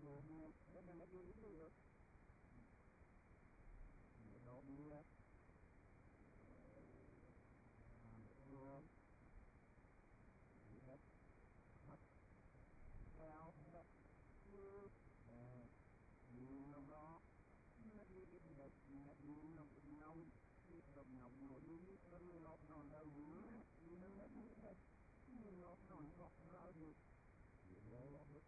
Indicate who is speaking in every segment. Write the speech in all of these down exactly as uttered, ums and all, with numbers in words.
Speaker 1: Movement, they're gonna do it to you. You don't need it. On the floor. You have up, down, back, through, and you know đó. Nó đi cái đẹp, nó đi nó cũng nhau, đi tập nhau ngồi đi, nó đi lọt nòn đâu nữa, đi nó hết đi hết, đi lọt nòn gọt ra đi, đi lọt lọt được.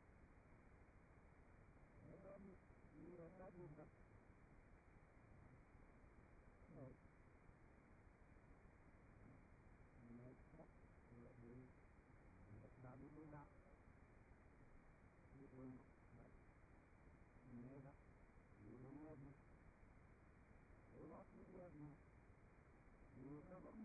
Speaker 1: Nó đó đi, đi ra ta đi tập. Rồi. Nó chắc là đi, nó ta đi đi ra. Đi quên, nghe đó. You have me. You lost me, you have me. You have me.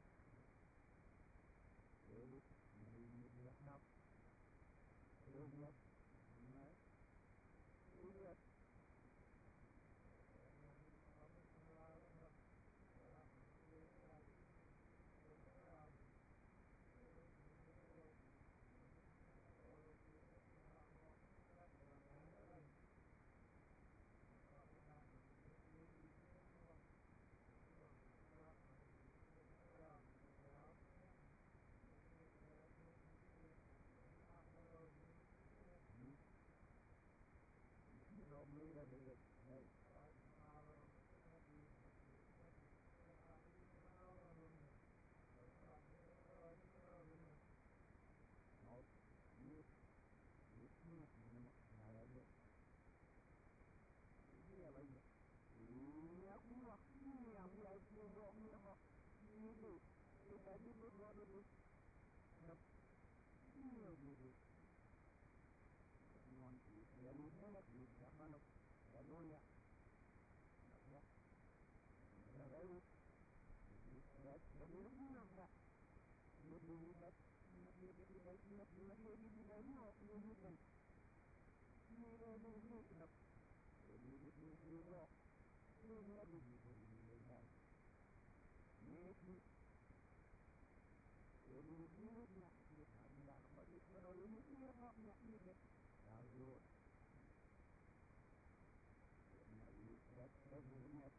Speaker 1: You need to help. You have me. You have me that is it. Hey. No. You. You can't. Now that's it. Yeah, like it. Yeah, yeah, yeah, yeah, yeah, you do. If I did what I do. Yep. You do. One, two, three, and you can have you. That's one of the Goya. That's it. That's the beauty of that. You do that. You do that. You do that. You do that. You do that. You do that. You do that. You do that. Make me. You do that. You do that. But it's not only you have that. You get. Now you. Now you get everything.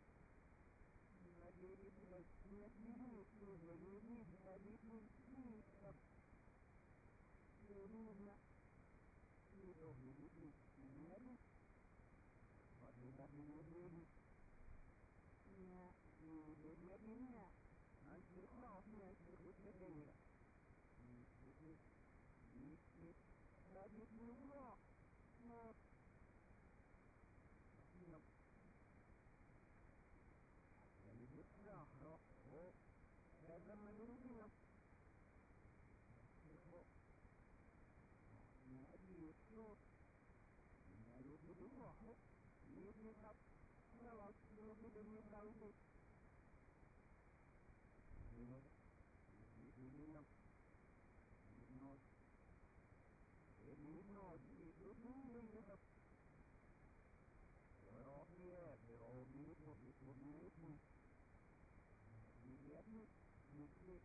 Speaker 1: I gave you the let me do it. You gave me the let me do it. You do that. You don't need to do it. But you got me with it. Yeah, you did let me know. I took off me. I took it today. You did it. You did it. But you do wrong. No. No. Jadi besar, oh, dalam menunggu, oh, jadi itu, jadi itu wah, ini kita kalau lebih dari tahu itu, ini, ini nak, ini not, ini not, itu dulu kita, orang dia, orang itu, itu itu. Lihat nih, nih,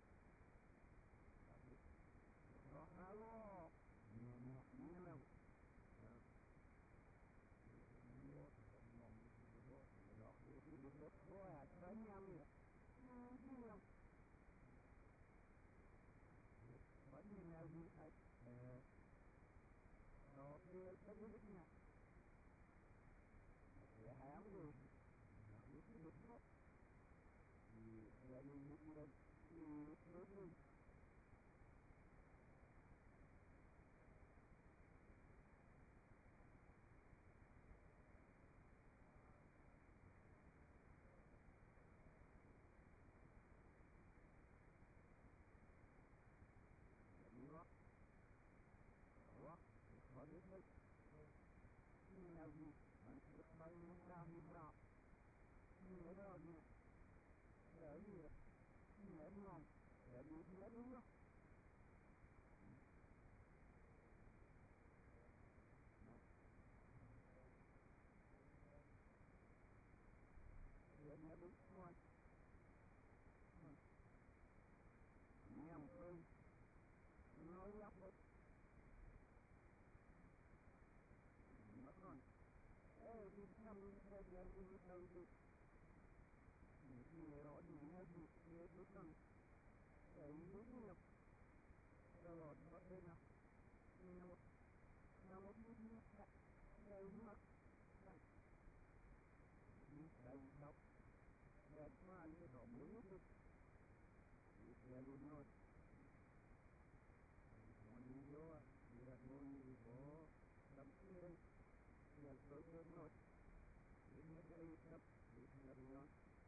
Speaker 1: oh halo, nenek, nenek, banyak nih, banyak, banyak lagi, oh dia sebelumnya, ya hamil, itu betul. Jadi dia itu jadi wah wah bagaimana ini lagi masih banyak kami berap ini lagi Jadi, memang, jadi dia dulu. Dia nyari semua. Yang pun, nolak. được nhiều rồi nhiều được nhiều được hơn đấy lúc nào rồi có thể nào nào nào một chút nữa đây mà đây đâu đẹp mà như đó mới được dia lunos Monillo dia monillo tapi dia lunos ini dari sab ini lunos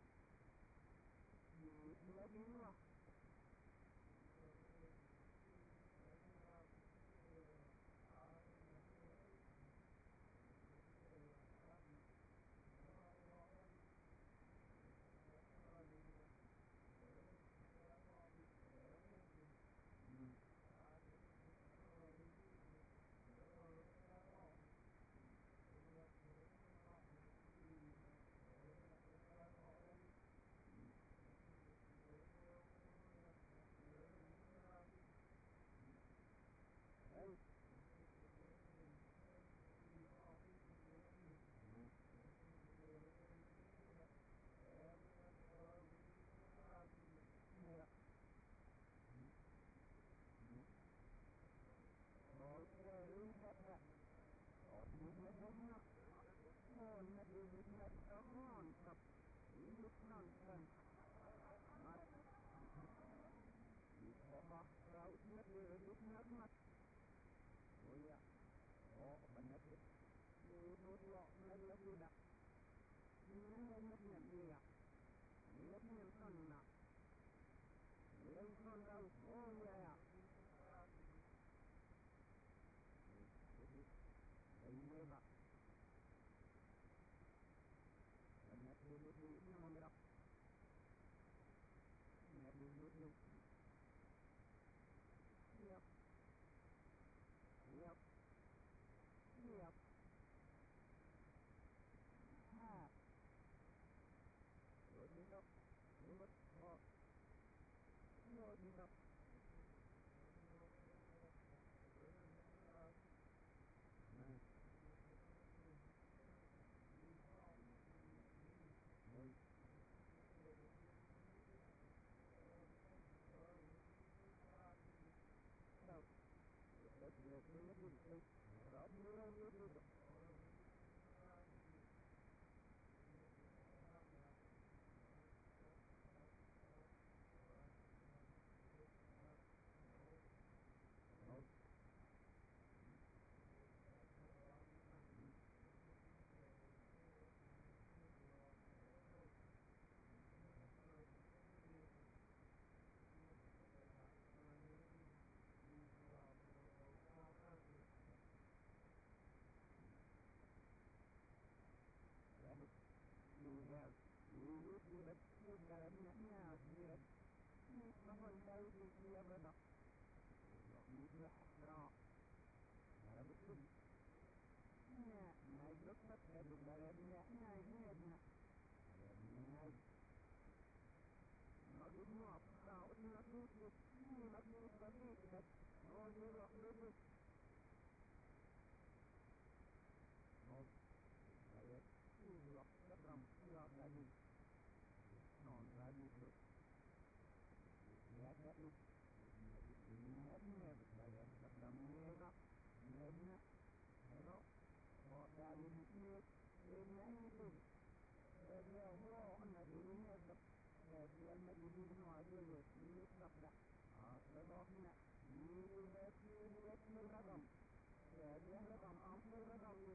Speaker 1: ini lagi lah Yep. Yep. Yep. Ah. Rồi đi đâu? Đi mất. Ờ. Rồi đi đâu? Này. Rồi. Đâu? Đất nước nó mất đi được. Đó mới đâu mới được. You have, you would do that, you got now, yes. Someone knows you never know. You just know. Never could. Yeah, I look up at the bed, yeah, I did. Not good enough, now it's not good, you not good for me, but all you're not good. Oh, I get. Lọc đất rầm, lọc lại đi. Nón ra đi được. Nhét nhét đi. Nhét nhét lại em đất rầm nhét đó. Nhét nhét. Đó. Họ ra đi nhét. Em nhét nhét đi. Để đeo vô anh là đi nhét đập. Để đeo mà đi đi ngoài đi rồi. Nhét đập đã. Đó. Để đó nhét. Nhét nhét nhét nhét ra rầm. Để đeo ra rầm ống ra rầm đi.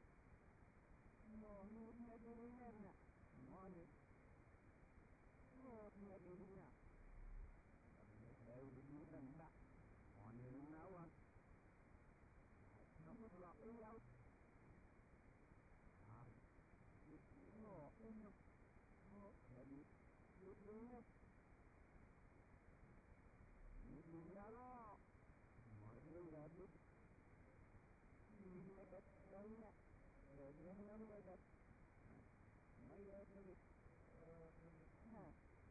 Speaker 1: No, no, no, no, no, no. Money. No, no, no, no. Every day, that. Money, no one. No, no, no. Ah. No, no. No, maybe. No, no. No, no, no. Money, no, no. You make it, no, no. Rồi nó nó nó đây mấy cái cái ha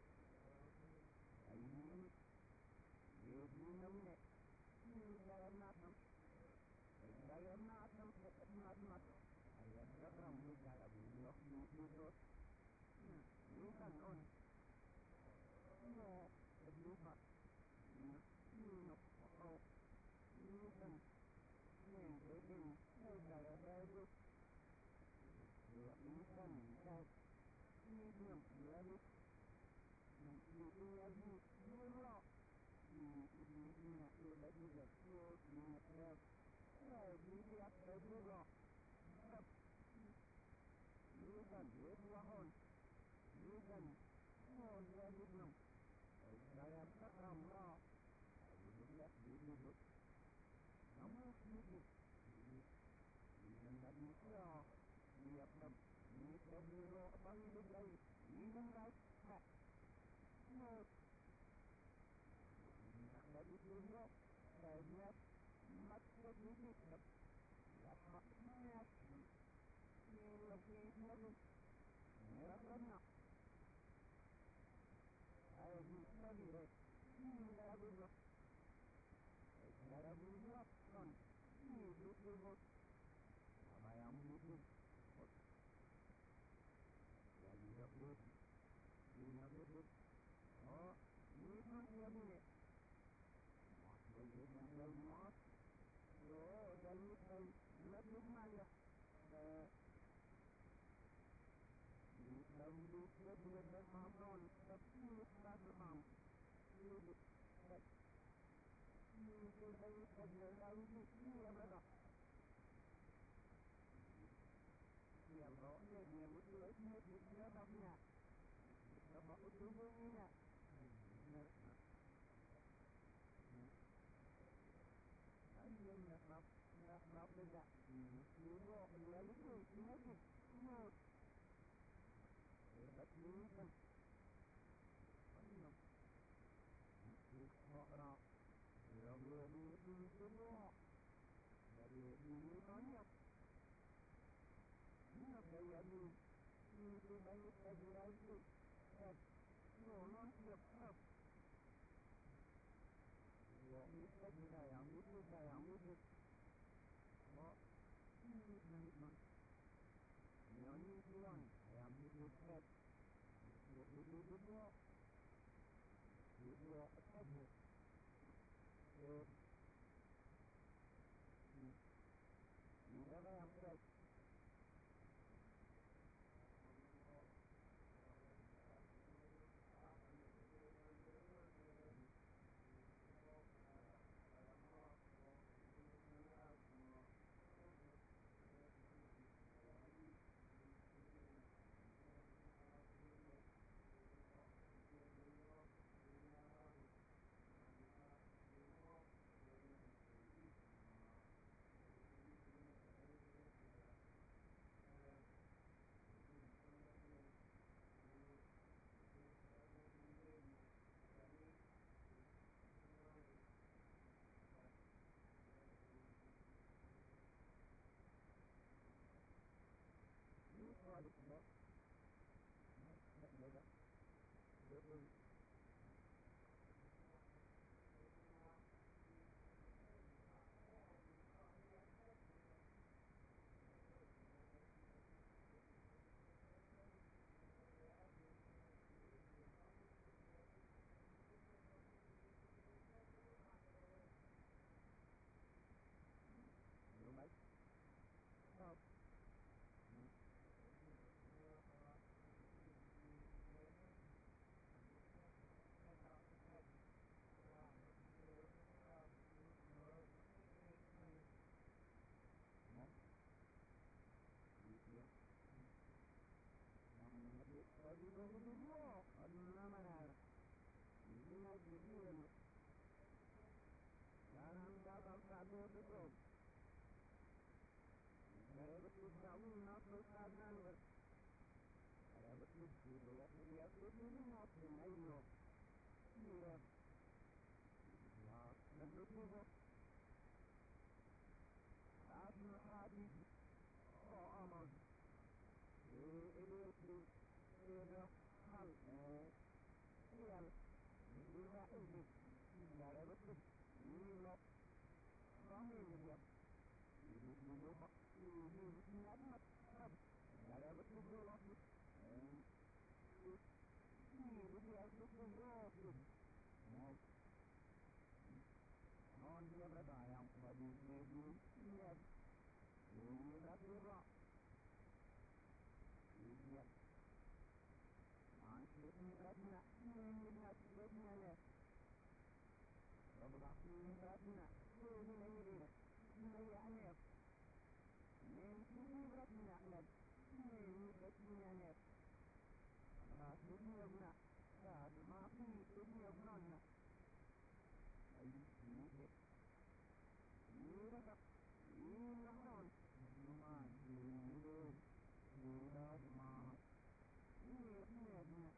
Speaker 1: ai như như như nấm này như cái nát nấm cái nát nấm cái nát nát ai là rất là muy cái là bùn nó như như nó Ratna, Nina Svednane, Ratna, Nina Irina, Nayane, Nini Ratna, Nini Svednane, Ratna, Ratna, Ratna, Ayy, Ira, Ira, Numan, Ira, Ira, Ira, Ira,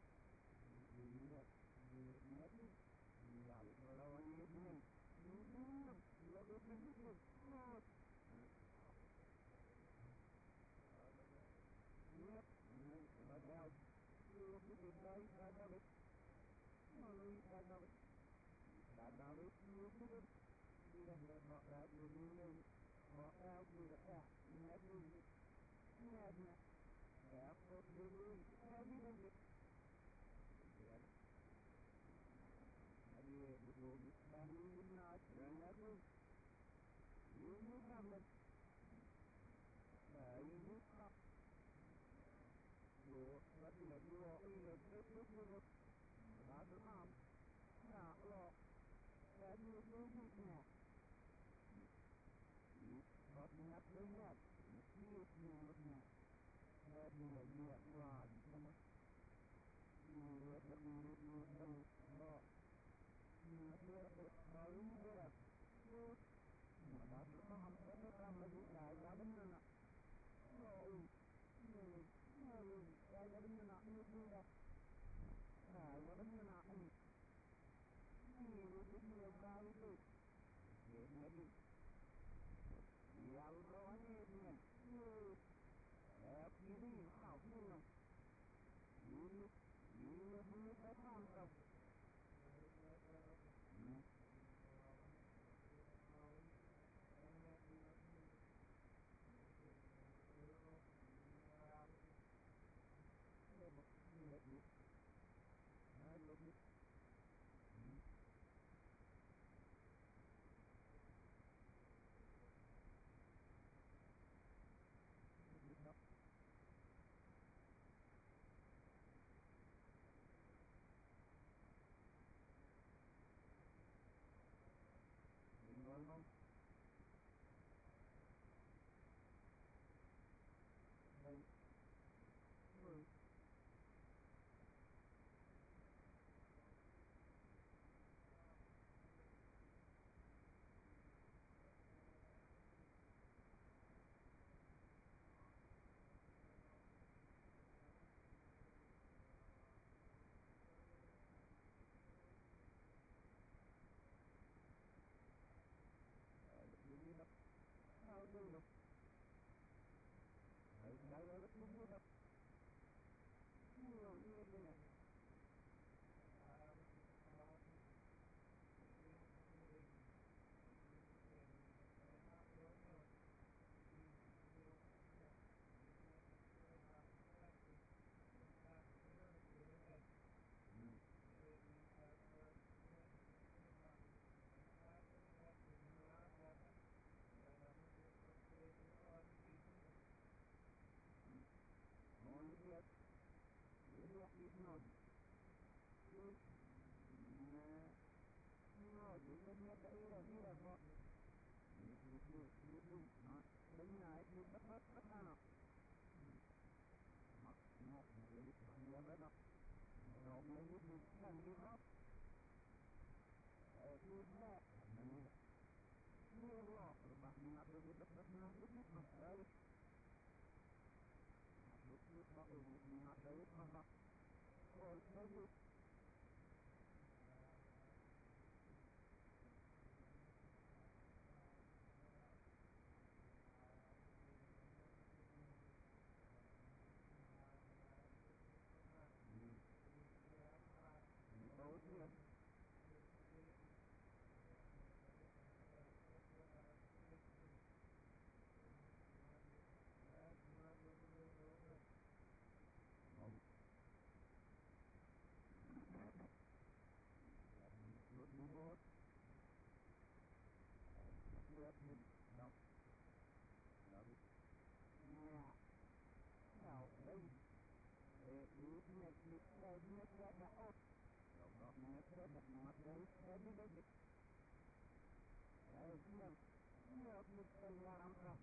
Speaker 1: net niet bij net zeggen op. Nog net zeggen, maar dat is dat niet dat ik. Dat is net. Net niet van waarom gaat.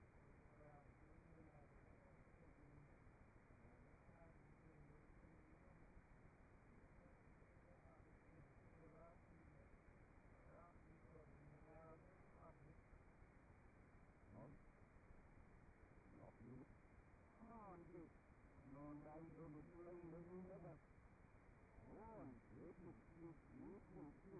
Speaker 1: Non dai come tu hai venuto. Oh, vedi, sì, sì, sì, sì.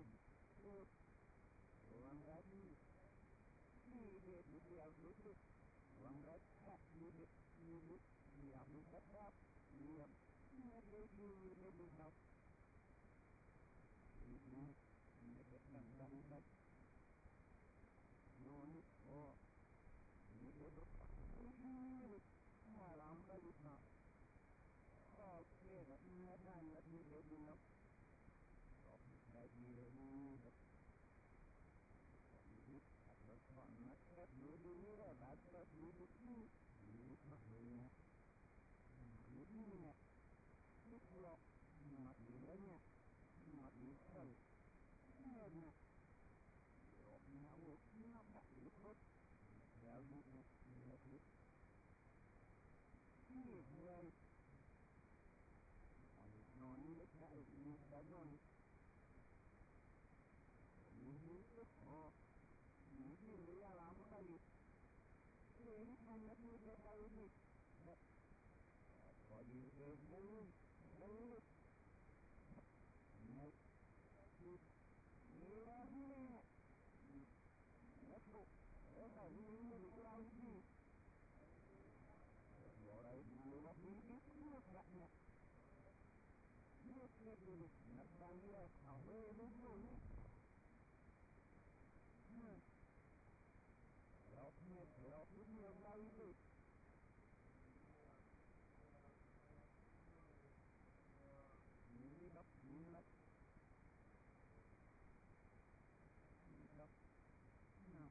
Speaker 1: Oh, andati. Sì, vedi, sì, avete. Andati, vedi, vedi, sì, avete fatto. Sì, vedi, vedi, no. Vedi, vedi, andate. Non, oh, vedi, vedi. Alam kali na. Oh, kaya na na na ni ni na. Oh, dai ni ni. At na pa na ka ni ni ra ba ta ni ni ni. Ni ma ni. Ni ni na. Ni lo. Ma ni na nya. Ma ni sa. Na na. Yo na wo na ba ni ko. Ya ni ni ni. Sì, vuoi. Non mi sai, mi sta non. Mi dico, oh, mi dico, io la amo lì. Sì, hanno tutte le lì. Poi io che lì, lì. Ne, sì, io lì. Ecco, ecco, mi dico la lì. Ora io la mi dico, ma Yes, yes, yes. Natalia, away with you. Hmm. Help me, help me, baby. Need up, need up. Need up. No.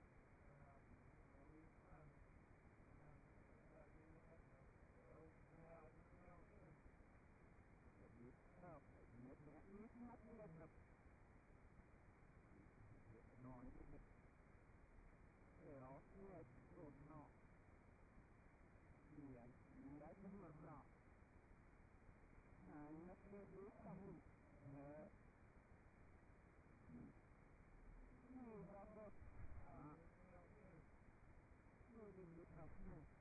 Speaker 1: Oh, nhất nhất nhất mắt nhất thật. Nói nhất. Đó, nhất cột nọ. Thì anh đã không được rõ. Anh nhất nhất biết không. Ờ. Như đó đó. À. Tôi đi biết học này.